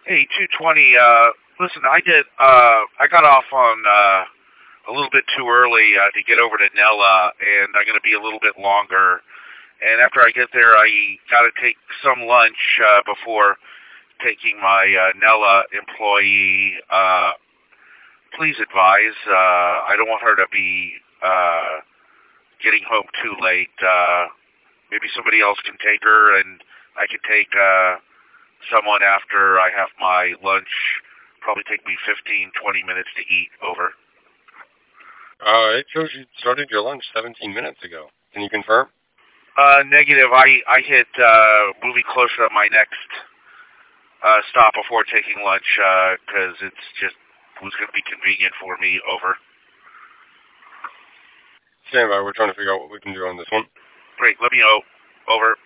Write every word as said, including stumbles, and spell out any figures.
Hey, two twenty. Uh, listen, I did. Uh, I got off on uh, a little bit too early uh, to get over to Nella, and I'm going to be a little bit longer. And after I get there, I got to take some lunch uh, before taking my uh, Nella employee. Uh, please advise. Uh, I don't want her to be uh, getting home too late. Uh, maybe somebody else can take her, and I can take. Uh, someone after I have my lunch. Probably take me fifteen, twenty minutes to eat. Over. Uh, it shows you started your lunch seventeen minutes ago. Can you confirm? Uh, negative. I, I hit uh, moving closer to my next uh, stop before taking lunch because uh, it's just was going to be convenient for me. Over. Stand by. We're trying to figure out what we can do on this one. Great. Let me know. Over.